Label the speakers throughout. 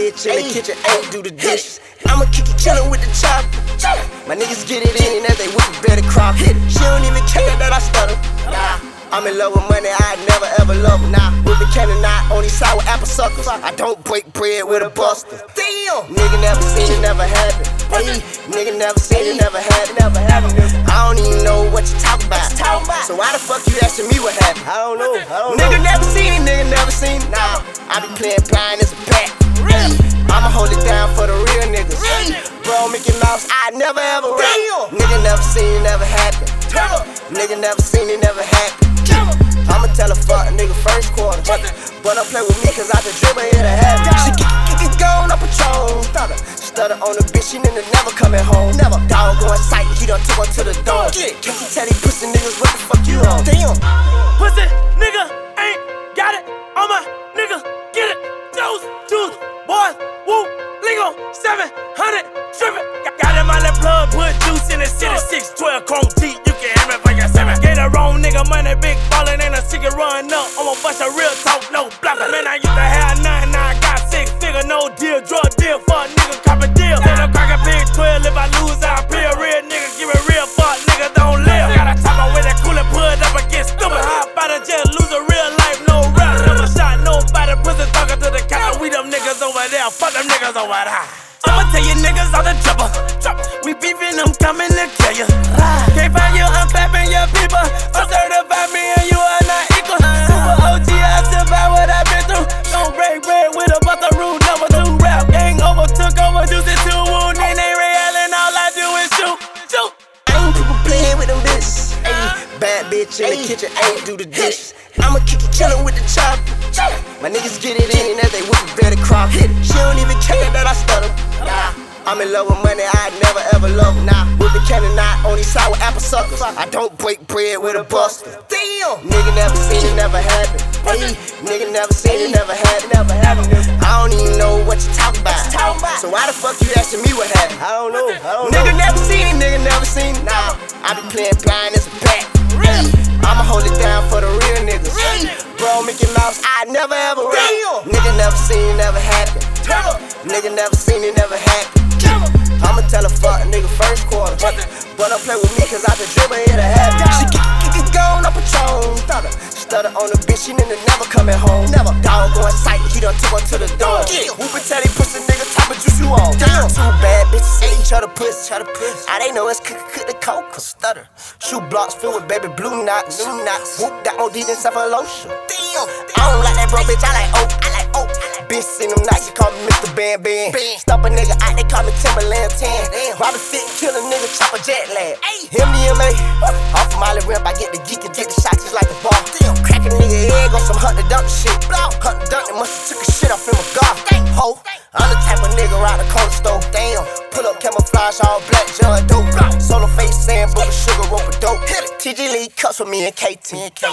Speaker 1: bitch in the kitchen, ain't do the dishes. I'ma kick it chillin' with the chopper. My niggas get it in as they whip it, better crop. Hit it. She don't even care that I stutter. Nah, I'm in love with money, I never ever love her. Nah, with the cannon, I only side with apple suckers. I don't break bread with a buster. Damn, nigga never seen it, never happened. Hey, nigga never seen it, never happened. I don't even know what you talk about. So why the fuck you asking me what happened? I don't know. Nigga never seen it, nigga never seen it. Nah, I be playing blind as a bat. I'ma hold it down for the real niggas. Bro, Mickey Mouse, I never ever rap. Nigga never seen it, never happened. Nigga never seen it, never happened. I'ma tell a fuck nigga first quarter. But don't play with me cause I can dribble here to have it. She get gone on patrol. Stutter on the bitch, she nigga never coming home. Never. Dog going sight, he done took her to the door. Can't you tell these pussy niggas what the fuck you on? Damn.
Speaker 2: Pussy nigga ain't got it. All my niggas get it. Juice, boys, woo, lingo, 700 trippin'. Got in my left plug, put juice in the city. 612 chrome teeth, you can have it for your 7. Get a wrong nigga, money big ballin', ain't a secret run up. I'ma bust a real talk, no blocker. Man, I used to have nothing, now I got 6 figure, no deal, drug deal, fuck nigga, cop a deal. Let a crack a big 12, if I lose, I pay a real nigga, give it real, fuck nigga, don't live. Gotta top on with that cooler, put up against stupid. How about to just lose a real life, no rap. Never shot nobody, pussy talking to the cat. We them niggas over there, fuck them niggas over there. I'ma tell you niggas all the trouble. We beefin', I'm coming to kill you. Can't find you, I'm clapping your people. I'm certified, me and you are not equal. Super OG, I survived what I've been through. Don't break bread with a buster rule. Number 2 rap gang over, took over, juice it to wound. They ain't real and all I do is shoot.
Speaker 1: Ain't people playing with them bitches. Bad bitch in the kitchen, ain't do the dishes. I'ma kick it chillin' with the chopper. My niggas get it in as they whip it, better crop. Hit it. She don't even care that I stutter. Nah, I'm in love with money, I never ever love her. Nah, with the cannon, I only side with apple suckers. I don't break bread with a buster. Damn, nigga never seen it, never happened. Hey, nigga never seen it, never happened. I don't even know what you talk about. So why the fuck you asking me what happened? I don't know. Nigga never seen it, nigga never seen it. Nah, I be playing blind as a bat. I'ma hold it down for the real niggas. Bro, Mickey Mouse, I never ever rap. Nigga never seen it, never happened. Nigga never seen it, never happened. I'ma tell a fuck nigga first quarter. But don't play with me cause I can dribble here to have it. She get gone on patrol. Stutter on the bitch, she nigga never coming home. Never. Dog going sight, he done took her to the door. Whoop and tell these pussy nigga type of juice you on. Damn. 2 bad bitches say each other pussy. I they know it's cook the coke. Stutter. Shoe blocks filled with baby blue knots. Whoop got more D than Cephalosha. Damn. I don't like that bro bitch, I like oak. Bitch seen them nights, she call me Mr. Bam. Stop a nigga out, they call me Timberland 10. Robin fit, kill a nigga, chop a jet lag. MDMA, off of Molly Rimp, I get the geek and get the shots just like a bar. Crack a nigga egg on some Hunter Duncan shit. Hunter Duncan must've took a shit off him a golf. Ho, I'm the type of nigga around the corner store. Damn, pull up camouflage, all black, John dope. Solo face, sand, book, sugar, rope, a dope. TG Lee cups with me and KT.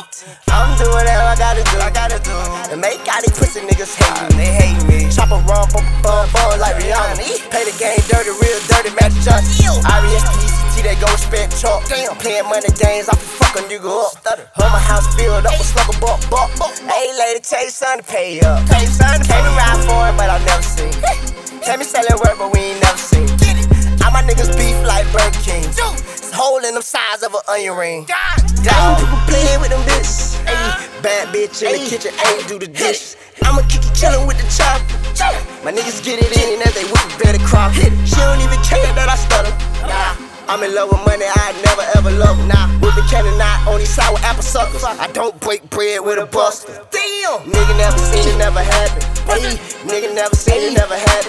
Speaker 1: I'm doing whatever I gotta do. And make all these pussy niggas hate me. They hate me. Chop a run, bum like Rihanna. Play the game dirty, real dirty, Magic Johnson. R-E-S-P-E-C-T, they go respect chalk. Playing money games, I can fuck a nigga up. Hold my house filled up with slugger buck. Hey lady, tell your son to pay up. Came around for it, but I never seen. Tell me selling work, but we ain't never seen. All my niggas beef like Burger King. Hole in them size of an onion ring. Ain't people playing with them bitches. Bad bitch in the kitchen, ain't do the dishes. I'ma kick it chillin' with the chopper. My niggas get it in as they whip it, better crop. Hit it. She don't even care that I stutter. Nah, I'm in love with money, I never ever love her. Nah, with the cannon, I only side with apple suckers. I don't break bread with a buster. Damn, nigga never seen it, never happened. Hey, nigga never seen it, never happened.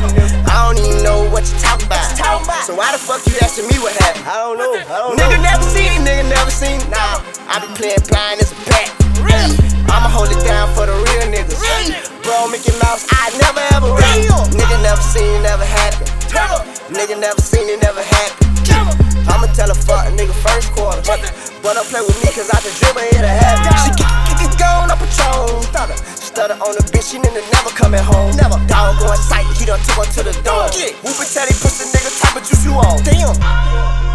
Speaker 1: I don't even know what you talk about. So why the fuck you asking me what happened? I don't know. Nigga never seen it, nigga never seen it. Nah, I be playing blind as a bat. I'ma hold it down for the real niggas. Bro, Mickey Mouse, I never ever rap. Nigga never seen it, never happened. Nigga never seen it, never happened. I'ma tell a fuck nigga first quarter. But don't play with me cause I can dribble here to have it. She get gone on patrol. Stutter on the bitch, she nigga never coming home. Dog going sight, he done took her to the door. Whoop and tell these pussy nigga type of juice you on. Damn.